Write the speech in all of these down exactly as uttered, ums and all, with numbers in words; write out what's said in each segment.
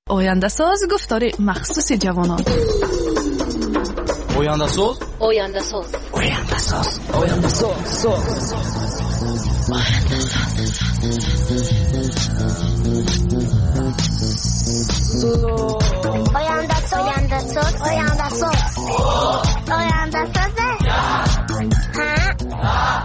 oyandasaz گفتار مخصوص جوانان. oyandasaz oyandasaz oyandasaz oyandasaz oyandasaz oyandasaz oyandasaz ha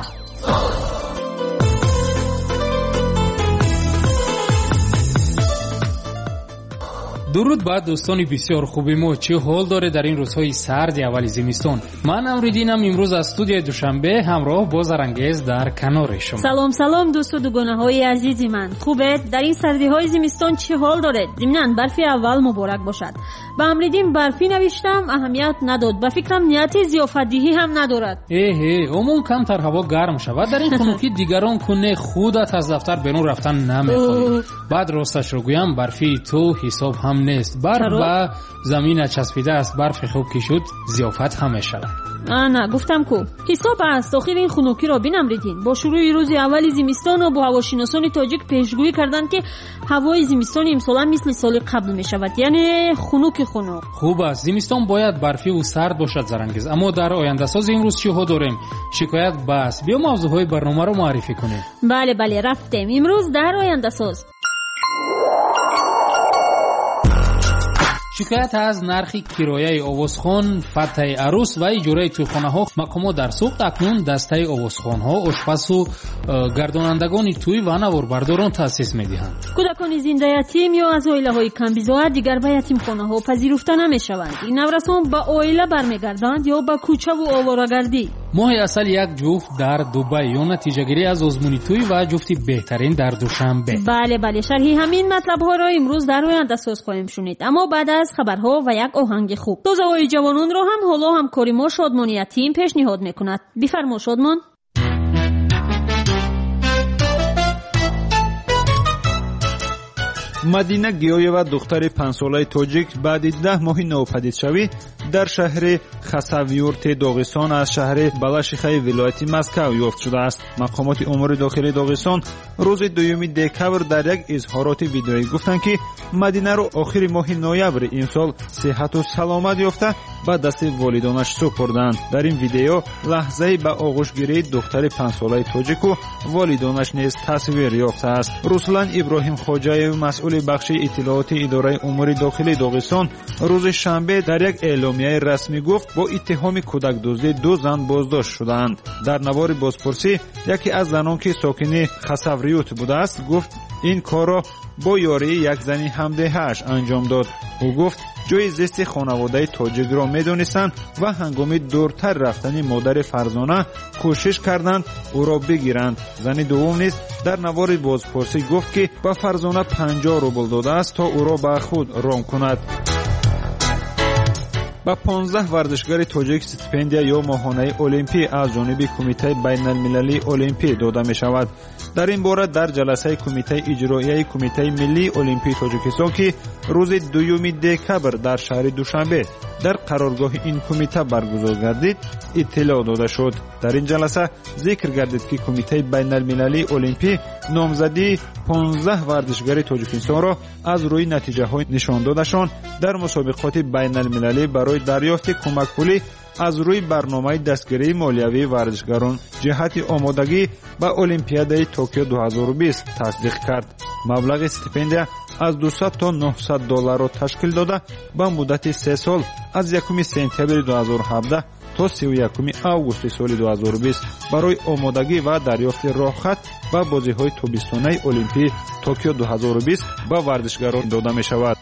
درود بر دوستان بسیار خوبی ما، چه حال داره در این روزهای سرد اول زمستان؟ من امریدینم امروز از استودیوی دوشنبه همراه با زرنگیز در کنار شما. سلام سلام دوست و دوگانه های عزیزی من، خوبه؟ در این سردی های زمستان چه حال داره؟ ضمناً برفی اول مبارک باشد. با امریدین برفی نوشتم، اهمیت نداد، با فکرم نیت ضیافت‌دهی هم ندارد. اه عموم کمتر هوا گرم شود در این خنوکی دیگران کنه خودت از دفتر بیرون رفتن نمیخوای. بعد راستش رو گویم برفی تو حساب هم نیست، برف با زمین چسبیده است، برف خوب که شد ضیافت هم میشود. نه گفتم کو حساب است. آخر این خنوکی را بین امریدین با شروع روز اول زمستان و با هواشناسان تاجیک پیشگویی کردند که هوای زمستان امسال مثل سال قبل میشود، یعنی خنوک خنک. خوب است، زمستان باید برفی و سرد باشد زرنگیز. اما در آینده ساز امروز چی ها داریم؟ شکایت بس، بیا موضوعهای برنامه رو معرفی کنیم. بله بله رفتیم. امروز در آینده ساز شکایت از نرخ کرایه آوازخوان، فتح عروس و اجاره تویخانه‌ها. مقامات در سوق اکنون دسته آوازخوان‌ها، آشپز و گردانندگان توی و نواربرداران تأسیس می‌دهند. کودکان زنده یتیم یا از عائله‌های کم‌بزاعت دیگر به یتیمخانه‌ها پذیرفته نمی‌شوند. این نورسان با عائله برمیگردند یا با کوچه و آواره‌گردی. ماه اصل یک جفت در دبی یا نتیجه‌گیری از آزمون توی و جفتی بهترین در دوشنبه. بله بله شرحی همین مطلب‌ها را امروز در آینده ساز خواهیم شنید، اما بعد از خبرها و یک آهنگ خوب. دوزهای جوانان را هم حالا همکاری ما شادمان یتیم پیشنهاد می‌کند. بفرما شادمان. مدینه گیویeva دختر پنج ساله تاجیک بعد ده ماه نوپدید شوی در شهر خساویورت داغستان از شهر балашихаи ولایت مسکو یافت شده است. مقامات امور داخلی داغستان روز دوم دکبر در یک اظهارات ویدئویی گفتند که مدینه رو آخر ماه نوامبر این سال صحت و سلامت یافته به دست والدانش سپردند. در این ویدئو لحظه به آغوشگیری دختر پنج ساله تاجیک و والدانش نیز تصویر یافته است. رسولان ابراهیم خوجاєв مسئول بخش اطلاعات اداره امور داخلی داغستان روز شنبه در یک اعلامیه رسمی گفت با اتهام کودک دزدی دو زن بازداشت شدند. در نوار بازپرسی یکی از زنان که ساکن خساوریوت بوده است گفت این کار را با یاری یک زنی همدهش انجام داد. او گفت جای زیست خانواده تاجیک را می‌دانستند و هنگام دورتر رفتن مادر فرزانه کوشش کردند او را بگیرند. زن دوم نیز در نوار بازپرسی گفت که به فرزانه پنجاه روبل داده است تا او را به خود رام کند. با پانزده ورزشکار تاجیک استیپندیا یا ماهانه المپی از جانب کمیته بین المللی المپی داده می شود. در این باره در جلسه کمیته اجرایی کمیته ملی المپی تاجیکستان که روز دوم دکبر در شهر دوشنبه در قرارگاه این کمیته برگزار گردید اطلاع داده شد. در این جلسه ذکر گردید که کمیته بین المللی المپی نامزدی پانزده ورزشکار تاجیکستان را از روی نتیجه های نشان دادشان در مسابقات بین المللی برای دریافت کمک پولی از روی برنامه دستگیری مالیوی ورزشکاران جهت آمادگی به المپیاد توکیو دو هزار و بیست تصدیق کرد. مبلغ استیپندیا از دویست تا نهصد دلار را تشکیل داده به مدت سه سال از یکم سپتامبر دو هزار و هفده تا سی و یکم آگوست سال دو هزار و بیست برای آمادگی و دریافت راهخط به بازی‌های تابستانه المپی توکیو دو هزار و بیست به ورزشکاران داده می شود.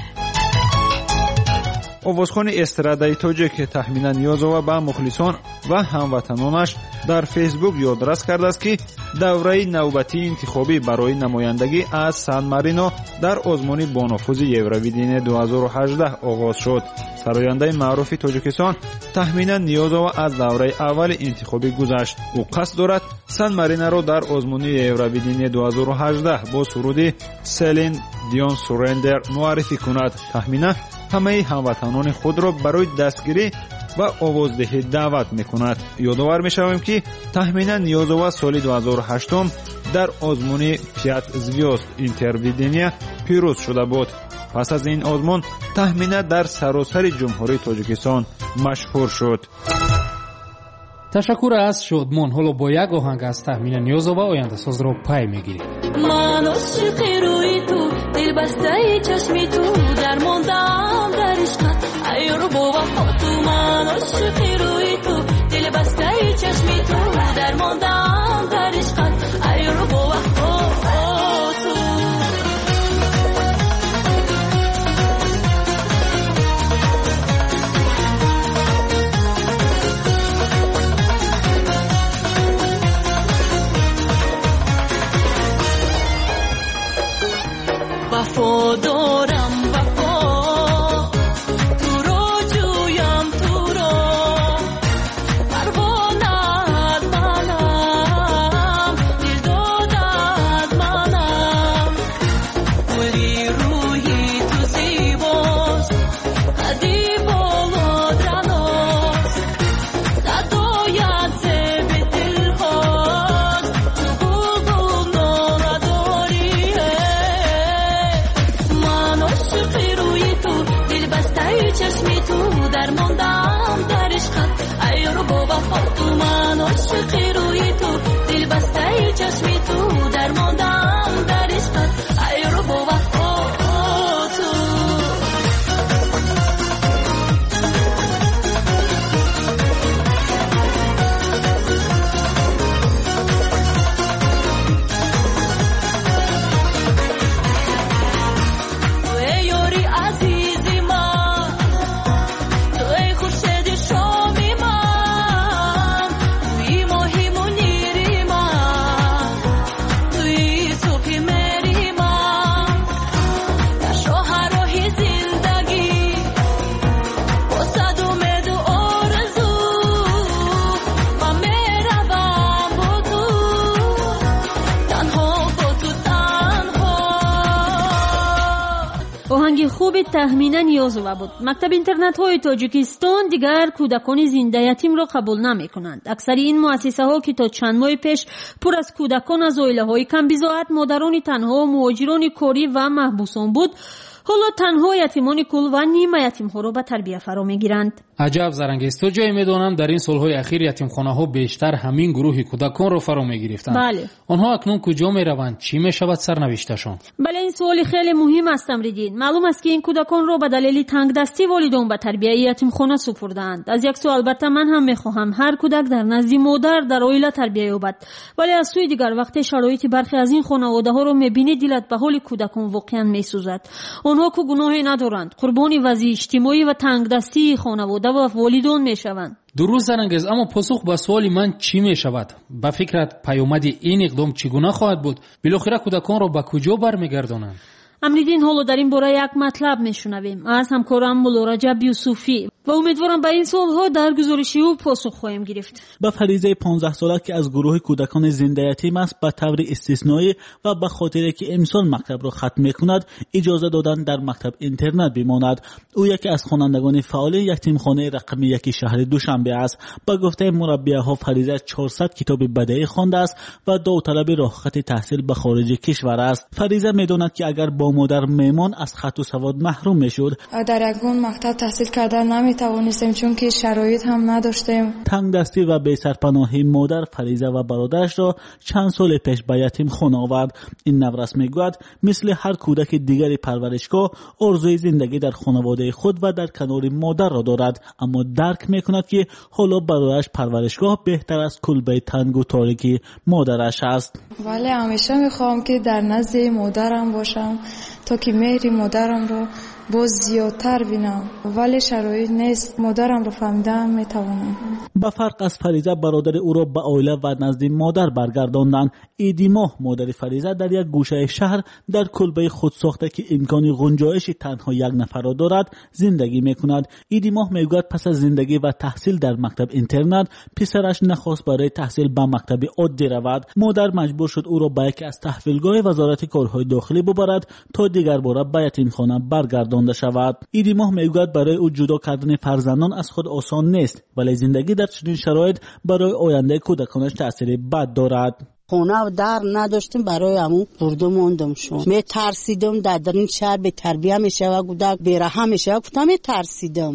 آوازخوان استرادای تاجیک تخمینا نیازها به مخلصان و هموطنانش در فیسبوک یادداشت کرده است که دوره نوبتی انتخابی برای نمایندگی از سان مارینو در آزمون بانفوذ یوروویژن دو هزار و هجده آغاز شد. سراینده معروف تاجیکستان تخمینا نیازها از دوره اول انتخابی گذشت. او قصد دارد سان مارینو را در آزمون یوروویژن دو هزار و هجده با سرود سلین دیون سورندر معرفی کند. تخمینا همه هموطنان خود را برای دستگیری و آوازدهی دعوت میکند. یادآور میشویم که تخمینا نیازها سال دو هزار و هشت در آزمون پیات звезд اینترویدنیا پیروز شده بود. پس از این آزمون تخمینه در سراسر جمهوری تاجیکستان مشهور شد. تشکر از شادمان. حالا با یک آهنگ از تخمین نیازها و آینده ساز را پی میگیریم. من عاشق روی تو، دلبسته چشمی تو، درماندم در عشقت ای رو با وفا تو. من عاشق روی تو، دلبسته چشمی تو، درماندم در عشقت ای رو با وفا تو. وفا دارم وفا، تو رو جویم تو رو، پروانه‌ات منم، دل دادت منم، گلی روی تو زیباست، قدی بالات رناست، صدایت زب دل هاست، تو بلبل ناله داری. چشمی تو، درماندم در عشقت ای رو با وفا تو. من عاشق روی تو، دلبسته چشمی تو، درماندم در عشقت ای رو با وفا تو. ای یاری عزیزی من، تو ای خورشید شامی من، توی ماهی منیری من، توی صبح مری من، در شاهراه زندگی با صد امید و آرزو من میروم با تو، تنها با تو تنها. آهنگ خوب تخمیناً نیازوا بود. مکتب اینترنت های تاجیکستان دیگر کودکان زنده یتیم را قبول نمی کنند. اکثر این مؤسسه ها که تا چند ماه پیش پر از کودکان از عائله های کم بضاعت، مادران تنها، مهاجران کاری و محبوسان بود، حالا تنها یتیمان کل و نیمه یتیم ها را به تربیه فرا میگیرند. عجب زرنگیست. تو جای میدانم در این سالهای اخیر یتیمخانه ها بیشتر همین گروه کودکان را فرا میگرفتند. بله. آنها اکنون کجا میروند؟ چی میشود سرنوشتشان؟ بله، این سوال خیلی مهم است امریدین. معلوم است که این کودکان را به دلیل تنگدستی والدان به تربیه یتیمخانه سپردند. از یک سو البته من هم میخواهم هر کودک در نزد مادر در عائله تربیه یابد، ولی از سوی دیگر وقتی شرایط برخی از این خانواده ها را میبینی دلت به حال کودکان واقعا میسوزد. آنها که گناهی ندارند قربانی وضع اجتماعی و تنگدستی خانواده و والدان میشوند. درست زرنگیز، اما پاسخ به سوال من چی می شود؟ به فکرت پیامد این اقدام چگونه خواهد بود؟ بالاخره کودکان را به کجا برمیگردانند؟ امریدین حالا در این باره یک مطلب میشنویم از همکارم مولا رجب یوسفی و امیدوارم به این سوالها در گزارشی او پاسخ خواهیم گرفت. با فریضه پانزده ساله که از گروه کودکان زنده یتیم است به طور استثنایی و به خاطر که امسال مکتب را ختم میکند اجازه دادن در مکتب اینترنت بماند. او یکی از خوانندگان فعال یتیمخانه رقم یک شهر دوشنبه است. با گفته مربیه ها فریضه چهارصد کتاب بدیهی خوانده است و داوطلب راه خط تحصیل به خارج کشور است. فریضه میداند که اگر با مادر میمان از خط و سواد محروم میشد. در یگان مکتب تحصیل کردن نمیتوانستیم چون که شرایط هم نداشتیم. تنگ دستی و بی سرپناهی مادر فریضه و برادرش را چند سال پیش به یتیم خانه آورد. این نورس میگوید مثل هر کودک دیگری پرورشگاه آرزوی زندگی در خانواده خود و در کنار مادر را دارد، اما درک میکند که حالا برایش پرورشگاه بهتر از کلبه تنگ و تاریکی مادرش است. ولی همیشه میخوام که در نزد مادرم باشم تا که مهر مادرم رو باز زیادتر بینم، ولی شرایط نیست. مادرم رو فهمیدم میتوانم. با فرق از فریضه برادر او را به عائله و نزد مادر برگرداندند. ایدی ماه مادر فریضه در یک گوشه شهر در کلبه خود ساخته که امکان گنجایش تنها یک نفر را دارد زندگی میکند. ایدی ماه میگوید پس از زندگی و تحصیل در مکتب اینترنت پسرش نخواست برای تحصیل به مکتب عادی رود. مادر مجبور شد او را به یکی از تحویلگاه وزارت کارهای داخلی ببرد تا دیگر بار به یتیمخانه برگردانده شود. ایدی ماه میگوید برای او جدا کردن فرزندان از خود آسان نیست، ولی زندگی در چنین شرایط برای آینده کودکانش تأثیر بد دارد. خونه و در نداشتیم برای همون برده موندم شون می ترسیدم در این شهر به تربیه میشه و کودک بیره میشه و کودک می ترسیدم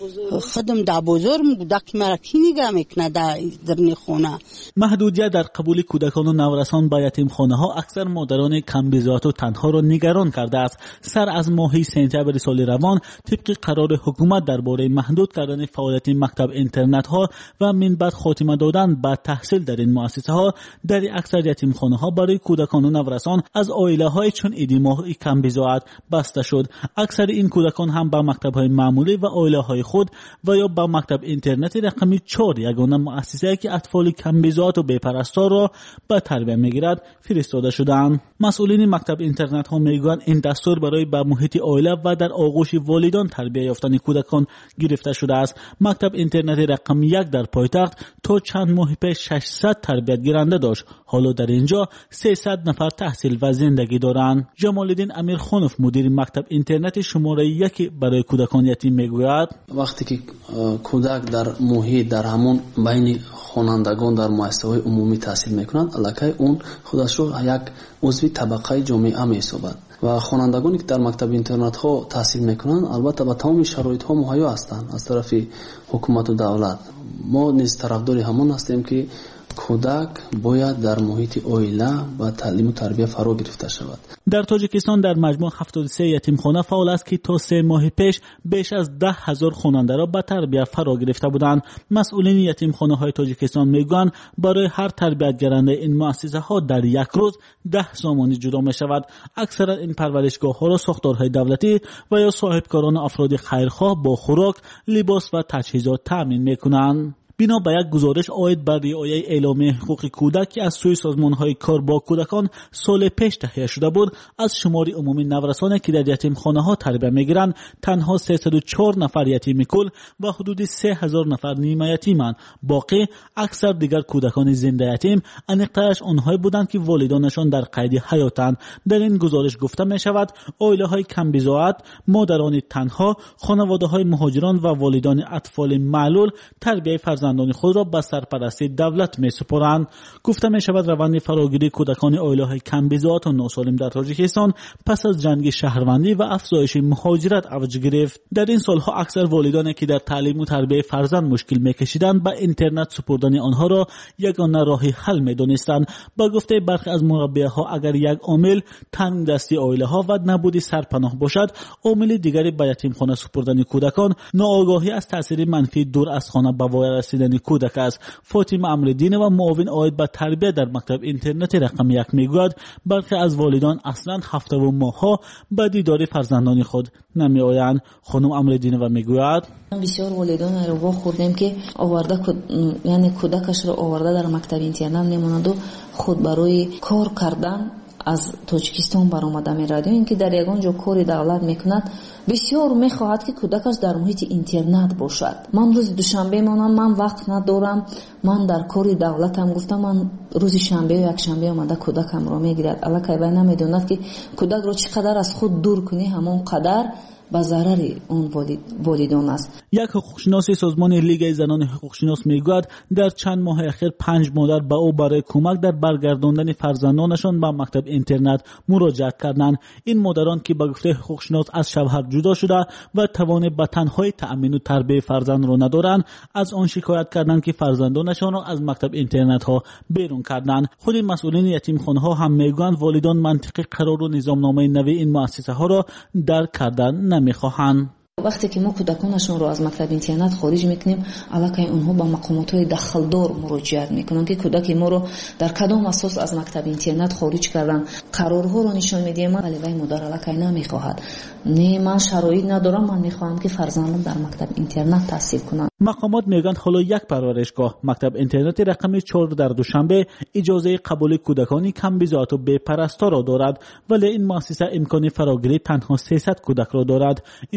خودم در بزرگ کودک مرا کی نگه میکنه در این خونه. محدودیت در قبول کودکان و نورسان به یتیمخانه ها اکثر مادران کم بضاعت و تنها را نگران کرده است. سر از ماه سپتامبر سال روان طبق قرار حکومت درباره محدود کردن فعالیت مکتب اینترنت ها و من بعد خاتمه دادن به تحصیل در این مؤسسه ها، در اکثر یتیمخانه ها برای کودکان و نورسان از عائله های چون ایدیماه کم بضاعت بسته شد. اکثر این کودکان هم به مکتب های معمولی و عائله های خود و یا به مکتب اینترنتی رقمی چهار یگانه مؤسسه‌ای که اطفال کم بضاعت و بی‌پرستار را به تربیت میگیرد فرستاده شدند. مسئولین مکتب اینترنت ها میگویند این دستور برای به محیط عائله و در آغوش والدان تربیت یافتن کودکان گرفته شده است. مکتب اینترنتی رقم یک در پایتخت تا چند ماه پیش ششصد تربیت گیرنده داشت. حالا در اینجا سیصد نفر تحصیل و زندگی دارند. جمال الدین امیرخانوف مدیر مکتب اینترنت شماره یک برای کودکان یتیم میگوید وقتی که کودک در محیط در همون بین خوانندگان در مؤسسه‌های عمومی تحصیل میکنند، الکی اون خودش رو یک عضو طبقه جامعه می‌یابد و خوانندگانی که در مکتب اینترنت ها تحصیل میکنند البته با تمام شرایط ها مهیا هستند از طرف حکومت و دولت. ما نیز طرفدار همون هستیم که کودک باید در محیط عائله و تعلیم و تربیت فرا گرفته شود. در تاجیکستان در مجموع هفتاد و سه یتیمخانه فعال است که تا سه ماه پیش بیش از ده هزار خواننده را به تربیت فرا گرفته بودند. مسئولین یتیمخانه های تاجیکستان میگویند برای هر تربیت گیرنده این مؤسسه ها در یک روز ده سامانی جدا می شود. اکثرا این پرورشگاه ها را ساختارهای دولتی و یا صاحبکاران افراد خیرخواه با خوراک، لباس و تجهیزات تامین میکنند. بنا به یک گزارش عاید بر رعایت اعلامیه حقوق کودک که از سوی سازمان‌های کار با کودکان سال پیش تهیه شده بود، از شمار عمومی نورسانی که در یتیمخانه‌ها تربیت می‌گیرند تنها سیصد و چهار نفر یتیم کل و حدود سه هزار نفر نیمه یتیمند. باقی اکثر دیگر کودکان زنده یتیم انقدرش آنهایی بودند که والدانشان در قید حیاتند. در این گزارش گفته می‌شود عائله‌های کم بضاعت، مادران تنها، خانواده‌های مهاجران و والدان اطفال معلول تربیت فرزندان خود را به سرپرستی دولت می سپارند. گفته می شود روند فراگیری کودکان عائله‌های کم بضاعت و ناسالم در تاجیکستان پس از جنگ شهروندی و افزایش مهاجرت اوج گرفت. در این سالها اکثر والدانی که در تعلیم و تربیت فرزند مشکل می کشیدند به اینترنت سپردن آنها را یگانه راه حل می دانستند. با گفته برخی از مربیها اگر یک عامل تنگ دستی عائله ها و نبودی سرپناه باشد، عامل دیگری به یتیمخانه سپردن کودکان ناآگاهی از تاثیر منفی دور از خانه به وای رسیدن کودک است. فاطمه امردین و معاون عاید به تربیت در مکتب اینترنت رقم یک میگوید برخی از والدان اصلا هفته و ماهها به دیدار فرزندان خود نمی آیند. خانم امردین و میگوید بسیار والدان رو خوردیم که آورده کود... یعنی کودکش رو آورده در مکتب اینترنت نموند و خود برای کار کردن از تاجیکستان برآمده می‌رد. اینکه در یگان جا کاری دولت میکند بسیار میخواهد که کودکش در محیط اینترنت باشد. من روز دوشنبه مانم من وقت ندارم، من در کاری دولتم گفتم من روز شنبه و یک شنبه آمده کودکم را میگیرد. الکی بای نمیدوند که کودک را چقدر از خود دور کنی همون قدر به ضرر اون والدان است. یک حقوقشناس سازمان لیگ زنان حقوقشناس میگوید در چند ماه اخیر پنج مادر به او برای کمک در برگرداندن فرزندانشان به مکتب اینترنت مراجعت کردند. این مادران که به گفته حقوقشناس از شوهر جدا شده و توان به تنهایی تأمین و تربیت فرزند را ندارند، از آن شکایت کردند که فرزندانشان را از مکتب اینترنت ها بیرون کردند. خود مسئولین یتیمخانه ها هم میگویند والدان منطقی قرار و نظامنامه نوی این مؤسسه ها را درک کردن نمیخواهند. وقتی که ما کودکانشون رو از مکتب اینترنت خارج میکنیم، الکی اونها با مقامات دخلدار مراجعت میکنن که کودک ما رو در کدام اساس از مکتب اینترنت خارج کردن. قرارها رو نشون میدیم ولی وای مادر الکی نمیخواهد. نه من شرایط ندارم، من میخوام که فرزندم در مکتب اینترنت تحصیل کنن. مقامات میگن حالا یک پرورشگاه مکتب اینترنت رقم چهار در دوشنبه اجازه قبول کودکانی کم بضاعت و بی‌پرستار را دارد، ولی این مؤسسه امکان فراگیری تنها سیصد کودک را دارد. این هم در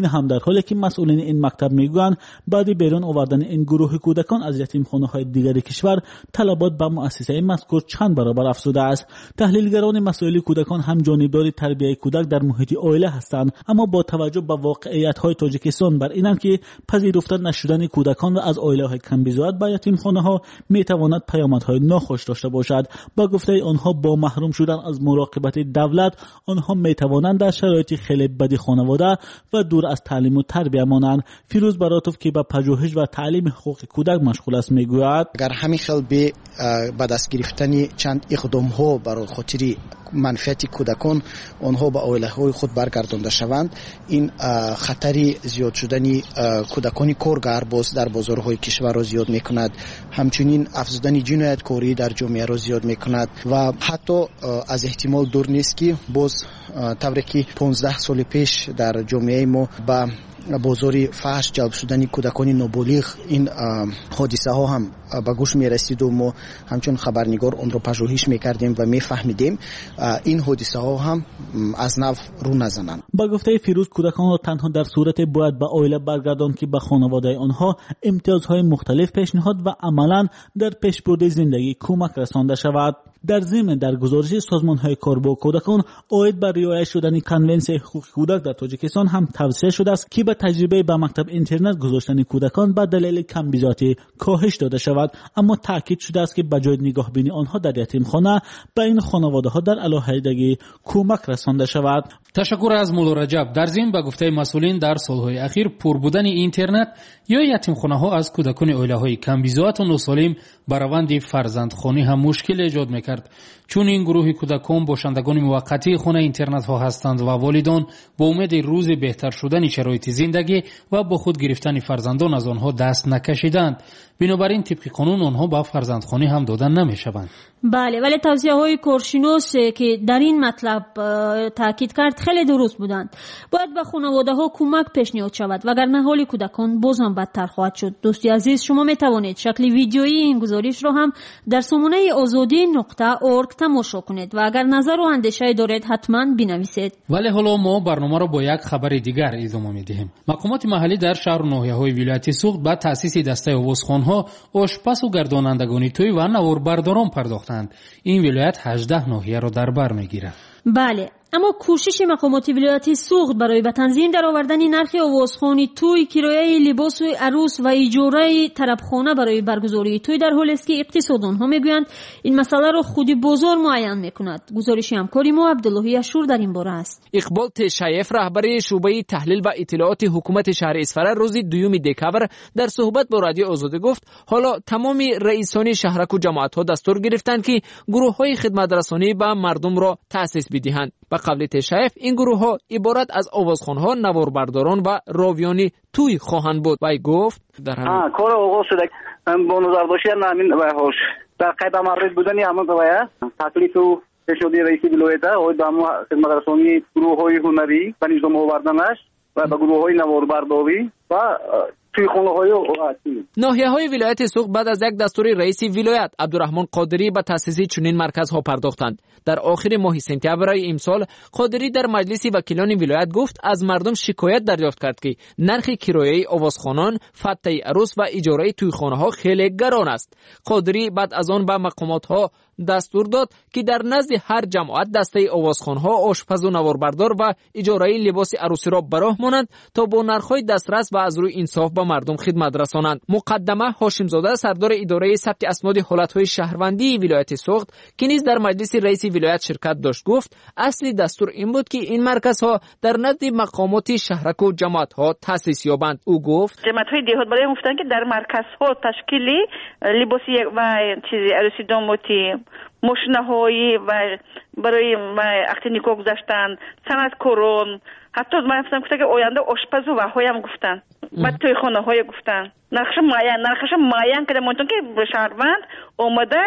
حالی که مسئولین این مکتب میگویند بعد بیرون آوردن این گروه کودکان از یتیمخانه‌های دیگر کشور طلبات به مؤسسه مذکور چند برابر افزوده است. تحلیلگران مسائل کودکان هم جانبدار تربیت کودک در محیط عائله هستند، اما با توجه به واقعیت‌های تاجیکستان بر اینند که پذیرفته نشدن کودکان و از عائله‌های کم‌بزاعت به یتیمخانه‌ها می‌تواند پیامدهای ناخوش داشته باشد. با گفته آنها با محروم شدن از مراقبت دولت، آنها می‌توانند در شرایط خیلی بد خانواده و دور از تعلیم و تربیت مانند. فیروز براتوف که به پژوهش و تعلیم حقوق کودک مشغول است میگوید اگر همین خیلی به به دست گرفتن چند اقدام‌ها برای خاطر منفعت کودکان آنها به عائله‌های خود برگردانده شوند، این خطری زیاد شدن کودکان کارگر باز در بازارهای کشور را زیاد میکند، همچنین افزودن جنایتکاری در جامعه را زیاد میکند و حتی از احتمال دور نیست که باز طوری که پانزده سال پیش در جامعه ما به بازار فحش جلب شدن کودکان نابالغ این حادثه ها هم به گوش می رسید و ما همچون خبرنگار اون رو پژوهش می کردیم و می فهمیدیم این حادثه ها هم از نو رو نزنند. با گفته فیروز کودکان را تنها در صورت باید به عائله برگردان که به خانواده آنها امتیازهای مختلف پیشنهاد و عملا در پیشبرد زندگی کمک رسانده شود. در ضمن در گزارش سازمان‌های کار با کودکان عاید بر رعایت شدن کنونسیون حقوق کودک در تاجیکستان هم توصیه شده است که به تجربه به مکتب اینترنت گذاشتن کودکان به دلیل کم‌بزاعتی کاهش داده شود، اما تاکید شده است که به جای نگاه بینی آنها در یتیمخانه به این خانواده‌ها در علیحدگی کمک رسانده شود. تشکر از مولا رجب. در ضمن به گفته مسئولین در سالهای اخیر پر بودن اینترنت یا یتیمخانه‌ها از کودکان عائله‌های کم‌بزاعت و ناسالم به روند فرزندخوانی هم مشکل ایجاد می‌کرد، چون این گروه کودکان باشندگان موقتی خانه اینترنت ها هستند و والدان با امید روز بهتر شدن شرایط زندگی و با خود گرفتن فرزندان از آنها دست نکشیدند. بنابراین طبق قانون آنها با فرزندخوانی هم دادن نمیشوند. بله، ولی توصیه های کارشناس که در این مطلب تاکید کرد خیلی درست بودند. باید به خانواده ها کمک پیشنهاد شود وگرنه حال کودکان باز هم بدتر خواهد شد. دوستی عزیز، شما می توانید شکل ویدیویی این گزارش را هم در سامانه آزادی نقطه اورگ تماشا کنید و اگر نظر و اندیشه دارید حتما بنویسید. ولی حالا ما برنامه را با یک خبر دیگر ادامه میدهیم. مقامات محلی در شهر و ناحیه‌های ولایت سوخت به تأسیس دسته آوازخوان‌ها، آشپز و گردانندگان توی و نواربرداران پرداختند. این ولایت هجده ناحیه را در بر میگیرد. بله، اما کوشش مقامات ولایت سوخت برای به تنظیم درآوردن نرخ آوازخوانی توی، کرایه لباس عروس و اجاره طربخانه برای برگزاری توی در حالی است که اقتصاددان ها میگویند این مسئله را خود بازار معین میکند. گزارش همکاری ما عبداللهی اشور در این باره است. اقبال تشایف رهبر شعبه تحلیل و اطلاعات حکومت شهر اصفهان روز دوم دکامبر در صحبت با رادیو آزادی گفت حالا تمام رئیسان شهرک و جماعت ها دستور گرفتند که گروه های خدمت رسانی به مردم را تأسیس بدهند. به قول تشایف این گروه ها عبارت از آوازخوان‌ها، نواربرداران و راویانی توی خواهند بود. وی گفت در همین کار آغاز شده با نظر داشتن همین وحش در قید مرد بودن همون باید تکلیف و شده رئیس ولایت ها و دام خدمت رسانی گروه های هنری و نظام آوردنش و به گروه های نواربرداری و ناحیه های ولایت سوخت بعد از یک دستور رئیس ولایت عبدالرحمن قادری به تأسیس چنین مرکزها پرداختند. در آخر ماه سپتامبر امسال قادری در مجلس وکیلان ولایت گفت از مردم شکایت دریافت کرد که نرخ کرایه آوازخوانان، فتح عروس و اجاره تویخانه ها خیلی گران است. قادری بعد از آن به مقامات ها دستور داد که در نزد هر جماعت دسته آوازخوان‌ها، آشپز و نواربردار و اجاره لباس عروسی را براه مانند تا با نرخ‌های دسترس و از روی انصاف به مردم خدمت رسانند. مقدمه هاشم زاده سردار اداره ثبت اسناد حالت‌های شهروندی ولایت سوخت که نیز در مجلس رئیس ولایت شرکت داشت گفت اصلی دستور این بود که این مرکزها در نزد مقامات شهرک و جماعت‌ها تأسیس یابند. او گفت جماعت‌های دهات برای گفتن که در مرکزها تشکیلی لباسی و چیزی عروسی داموتی ماشین‌هایی و برای وقت نکاح گذاشتن صنعتکاران، حتی من گفتم که آینده آشپز و وهای هم گفتن بعد توی خانه های گفتن نقش معین نقش معین که منطقه که شهروند اومده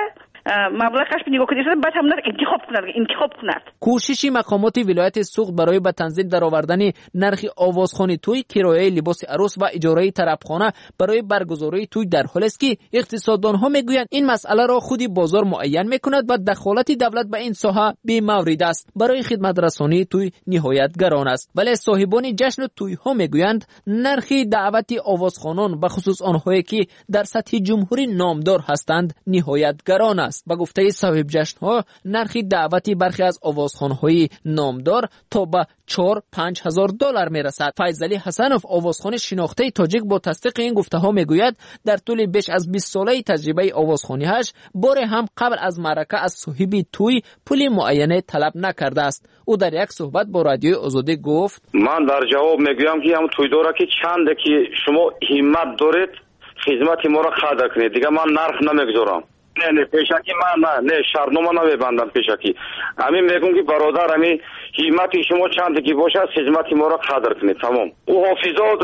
مبلغش به نگاه کنید بعد هم انتخاب کند انتخاب کند کوشش مقامات ولایت سوخت برای به تنزیل درآوردن نرخ آوازخوانی توی، کرایه لباس عروس و اجاره طربخانه برای برگزاری توی در حالی است که اقتصاددانها میگویند این مسئله را خودی بازار معین میکند و دخالت دولت به این ساحه بی مورد است. برای خدمت رسانی توی نهایت گران است، ولی صاحبان جشن توی ها میگویند نرخ دعوت آوازخوانان به خصوص آنهایی که در سطح جمهوری نامدار هستند نهایت گران است. به گفته صاحب جشن ها نرخ دعوت برخی از آوازخوان‌های نامدار تا به چهار پنج هزار دلار میرسد. فیضعلی حسنوف آوازخوان شناخته تاجیک با تصدیق این گفته ها میگوید در طول بیش از بیست ساله تجربه آوازخوانیش بار هم قبل از معرکه از صاحب توی پول معینه طلب نکرده است. او در یک صحبت با رادیوی آزادی گفت من در جواب میگویم که هم توی داره که چنده که شما همت دارید خدمت ما را قدر کنید، دیگه من نرخ نمیگذارم. نه نه پیشکی من نه نه شرطنامه نمیبندم پیشکی. همین میگم که برادر همین همت شما چنده که باشه خدمت ما را قدر کنید. تمام. او حافظات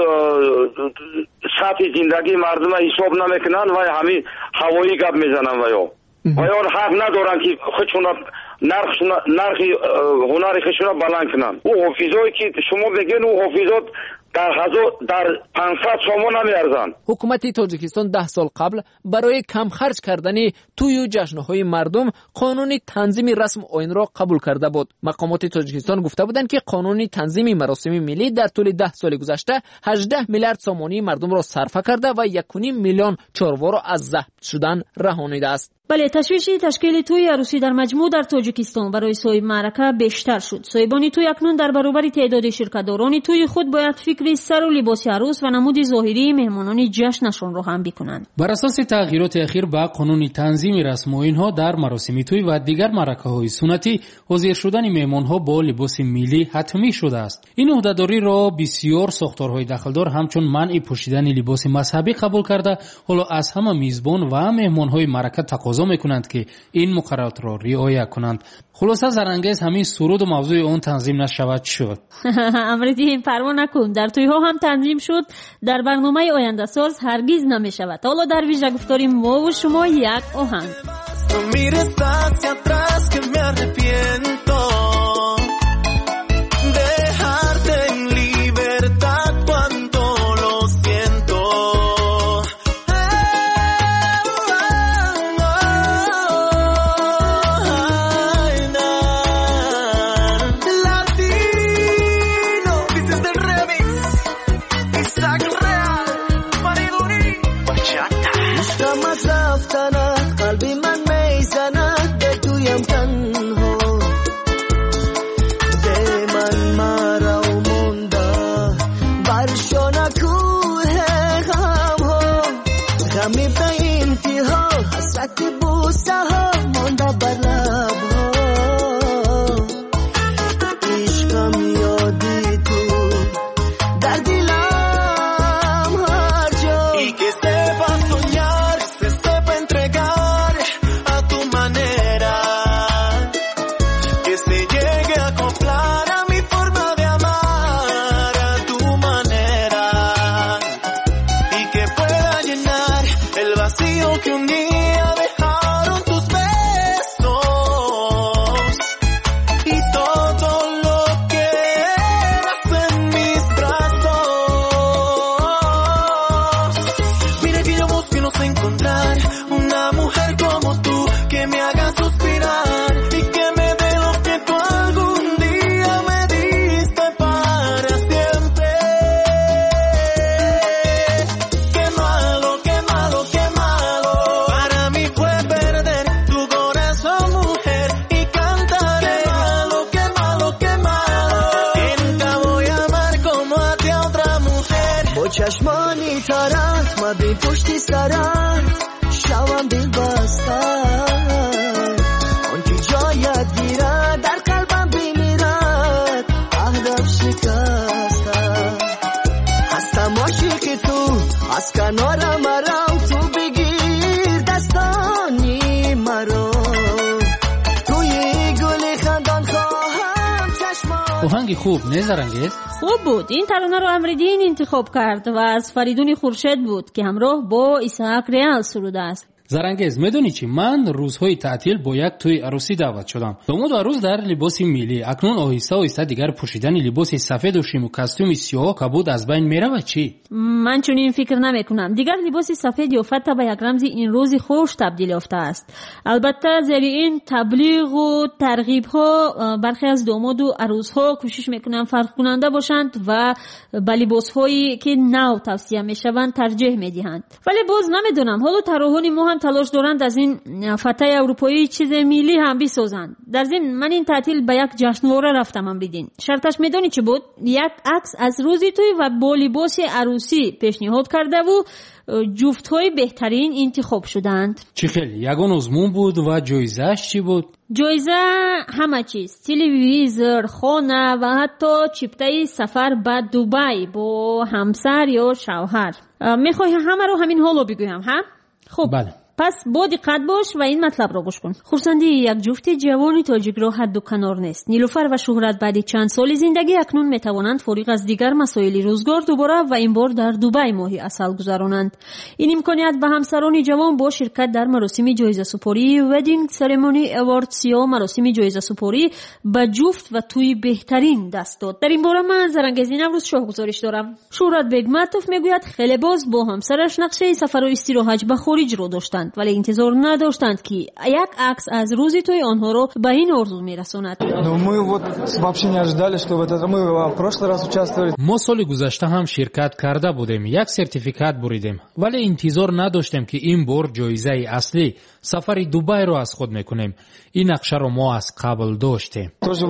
سطح زندگی مردم حساب نمیکنن و همین هوایی گپ میزنن و یا و یا حق ندارن که خودشون نرخ نرخ هنری خودشون بلند کنن. او حافظایی که شما بگین او حافظات در هزار در پانصد سوم نمیارزن. حکومت تاجیکستان ده سال قبل برای کم خرج کردن توی و جشن‌های مردم قانون تنظیم رسم آیین را قبول کرده بود. مقامات تاجیکستان گفته بودند که قانون تنظیم مراسم ملی در طول ده سال گذشته هجده میلیارد سومانی مردم را صرف کرده و یک و نیم میلیون چاروا را از ضبط شدن رهانیده است. بله، تشویش تشکیل توی عروسی در مجموع در تاجیکستان برای صاحب معرکه بیشتر شد. صاحبان توی اکنون در برابر تعداد شرکت‌داران توی خود باید فکر سر و لباس عروس و نمود ظاهری مهمانان جشنشان را هم بکنند. بر اساس تغییرات اخیر با قانون تنظیم رسم و آیین‌ها در مراسم توی و دیگر معرکه‌های سنتی حاضر شدن مهمان‌ها با لباس ملی حتمی شده است. این عهده‌داری را بسیار ساختارهای دخلدار همچون منع پوشیدن لباس مذهبی قبول کرده، حالا از همه میزبان و مهمان‌های معرکه تقاضا میکنند که این مقررات را رعایت کنند. خلاصه زرانگیز همین سرود و موضوع اون تنظیم نشود شد. امریدی پروا نکن، در توی ها هم تنظیم شد، در برنامه آینده ساز هرگز نمی شود. حالا در ویژه گفتاری ما و شما یک آهنگ. چشمانی ترت مدی پشتی سرت شوم دل بستن آن که جایت گیرد در قلبم بمیرد اهدف شکستن هستم عاشق تو از کنارم مرم تو بگیر دستانی مرا توی گل خندان خواهم چشمان. آهنگ خوب نه زرانگیز؟ خوب بود. این ترانه رو امریدین انتخاب کرد و از فریدون خورشید بود که همراه با اسحاق ریال سروده است. زرنگز میدونی چی؟ من روزهای تعطیل با یک توی عروسی دعوت شدم. داماد و عروس در لباس ملی. اکنون آهسته آهسته دیگر پوشیدن لباس سفید و شیم و کاستوم سیاه کبود از بین میره و چی؟ من چون این فکر نمیکنم. دیگر لباس سفید یافته به یک رمز این روز خوش تبدیل یافته است. البته زیر این تبلیغ و ترغیب ها برخی از داماد و عروس ها کوشش میکنن فرق کننده باشند و به لباس هایی که نو توصیه میشوند ترجیح میدهند. ولی باز نمیدونم حالا طراحان ما هم تلاش دارند از این فتای اروپایی چیز ملی هم بسازند. در ضمن من این تعطیل به یک جشنواره رفتم امریدین. شرطش میدونی چی بود؟ یک عکس از روزی توی و با لباس عروسی پیشنهاد کرده و جفت‌های بهترین انتخاب شدند. چی خیلی یگان آزمون بود و جایزه‌اش چی بود؟ جایزه همه چیز، تلویزیون، خانه و حتی چیپته سفر به دبی با همسر یا شوهر. میخوای همه رو همین حالو بگویم ها؟ خب بله. پس با دقت باش و این مطلب را گوش کن. خورسندی یک جفت جوانی تاجیک را حد و کنار نیست. نیلوفر و شهرت بعد چند سال زندگی اکنون میتوانند فارغ از دیگر مسائل روزگار دوباره و این بار در دبی ماهی عسل گذرانند. این امکانیت به همسران جوان با شرکت در مراسم جایزه سپاری ویدینگ سرمونی اواردز یا مراسم جایزه سپاری به جفت و توی بهترین دست داد. در این باره من زرنگزین امروز شاه گزارش دارم. شهرت بیگ مطوف میگوید خیلی باز با همسرش نقشه سفر و استراحت به خارج رو داشتند ولی انتظار نداشتند که یک عکس از روزی توی آنها رو به این آرزو میرساند. ما سال گذشته هم شرکت کرده بودیم، یک سرتیفیکات بریدیم ولی انتظار نداشتیم که این بار جایزه اصلی سفر دبی رو از خود میکنیم. این نقشه رو ما از قبل داشتیم.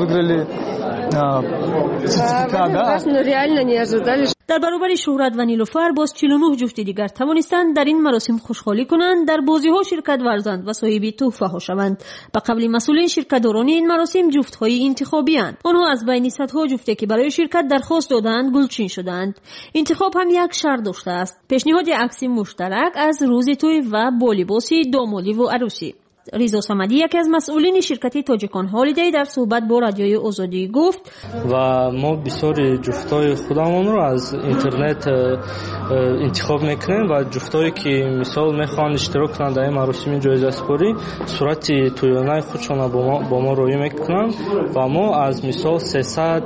در برابر شهرت و نیلوفر باز چهل و نه جفت دیگر توانستند در این مراسم خوشحالی کنند، در بازی ها شرکت ورزند و صاحب تحفه ها شوند. به قبل مسئولین شرکت داران این مراسم جفت های انتخابی اند. آنها از بین صدها جفتی که برای شرکت درخواست دادند گلچین شدند. انتخاب هم یک شرط داشته است: پیشنهاد عکس مشترک از روز توی و با لباس دامادی و عروسی. ریزا صمدی یکی از مسئولین شرکت تاجیکان هالیدی در صحبت با رادیوی آزادی گفت و ما بسیار جفتای خودمون رو از اینترنت انتخاب میکنیم و جفتایی که مثال میخوان اشتراک کنند در مراسم جایزه سپاری صورت تویانه خودشون با ما با ما روی میکنن و ما از مثال سیصد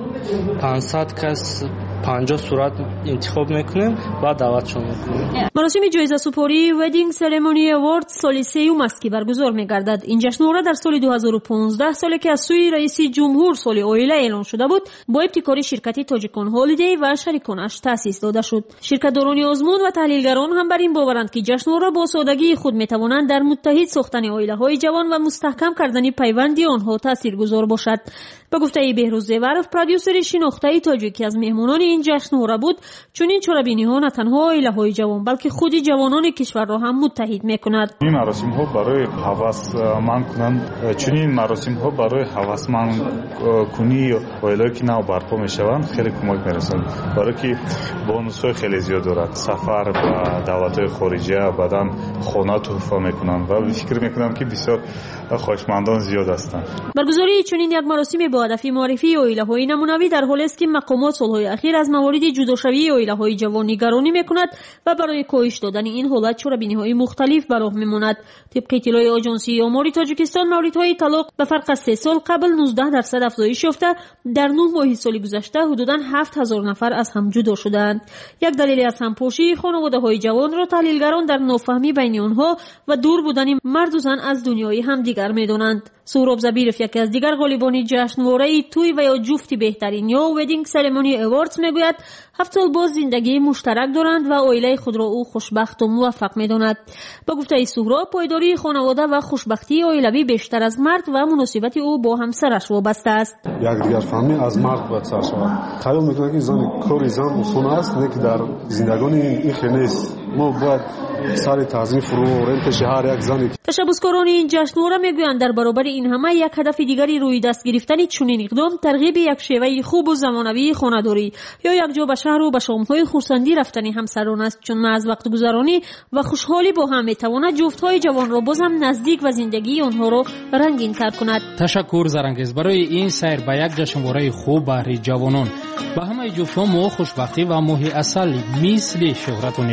پانصد کس پنجاه صورت انتخاب میکنیم و دعوتشون میکنیم. مراسم جایزه سپاری ویدینگ سرمونی اواردز سال سیوم است که برگزار میگردد. این جشنواره در سال دو هزار و پانزده سالی که از سوی رئیس جمهور سال اویله اعلان شده بود با ابتکار شرکت تاجیکان هالیدی و شریکانش تأسیس داده شد. شرکت داران آزمون و تحلیلگران هم بر این باورند که جشنواره با سادگی خود میتوانند در متحد ساختن عائله‌های جوان و مستحکم کردن پیوند آنها تاثیرگذار باشد. به گفته بهروز زیورف پرودیوسر شناخته تاجیکی از مهمانان این جشنواره بود، چون این چرابینی ها نه تنها عائله‌های جوان بلکه خود جوانان کشور را هم متحد میکند. این مراسم ها برای هوسمند کنند، چون این مراسم ها برای هوسمند کنی عائله که نو برپا میشوند خیلی کمک میرسند، برای که بونوس های خیلی زیاد دارد. سفر و دعوت های خارجی بعدن خانه تحفه میکنند و فکر میکنم که بسیار خوشمندان زیاد هستند. برگزاری چنین یک مراسم با هدف معرفی عائله‌های نمونوی در حالی است که مقامات سالهای اخیر از موارد جداشوی عائله‌های جوان نگرانی میکند و برای کاهش دادن این حالت چرابینی‌های مختلف به راه میماند. طبق اطلاع آژانسی آمار تاجیکستان موردهای طلاق به فرق از سه سال قبل نوزده درصد افزایش یافته، در نه ماه سال گذشته حدوداً هفت هزار نفر از هم جدا شدند. یک دلیل از همپاشی خانواده‌های جوان را تحلیلگران در نافهمی بین آنها و دور بودن مرد و زن از دنیای همدیگر می‌دانند. سهراب زبیرف یکی از دیگر غالبان جشنواره توی و یا جفتی بهترین یا ویدینگ سرمونی اواردز میگوید هفت سال باز زندگی مشترک دارند و عائله خود را او خوشبخت و موفق میداند. با گفته سهراب پایداری خانواده و خوشبختی عائلوی بیشتر از مرد و مناسبت او با همسرش وابسته است. یک دیگر فهمی از مرد باید سر شود. خیال میکنه که زن کار زن آسان است، نه که در زندگانی این خیلی نیست. ما باید سر تعظیم فرو رنتش هر یک زنی. تشبثکاران این جشنواره میگویند در برابر این همه یک هدف دیگری روی دست گرفتن چنین اقدام ترغیب یک شیوه خوب و زمانوی خانه‌داری یا یک جا به شهر و به شام‌های خورسندی رفتن همسران است، چون از وقت گذرانی و خوشحالی با هم میتواند جفت‌های جوان را بازم نزدیک و زندگی آنها را رنگین تر کند. تشکر زرنگز برای این سیر به یک جشنواره خوب برای جوانان. به همه جفت‌ها ما خوشبختی و ماهی عسل مثل شهرت و نیلوفر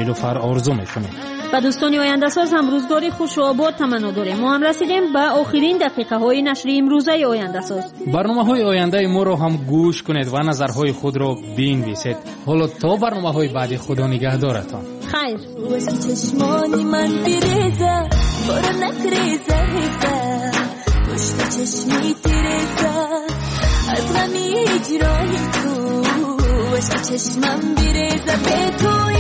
آرزو میکنیم. و دوستان آینده ساز هم روزگاری خوش و آباد تمنا داریم. ما هم رسیدیم به آخرین دقیقه های نشر امروزه آینده ساز. برنامه های آینده ما رو هم گوش کنید و نظرهای خود رو بنویسید. حالا تا برنامه های بعدی خدا نگهدارتان. خیر. چشمانی من بریزه برو نکریزه هیزه پشت چشمی تیریزه از غمی هجرانی تو عشق چشمم بریزه به تو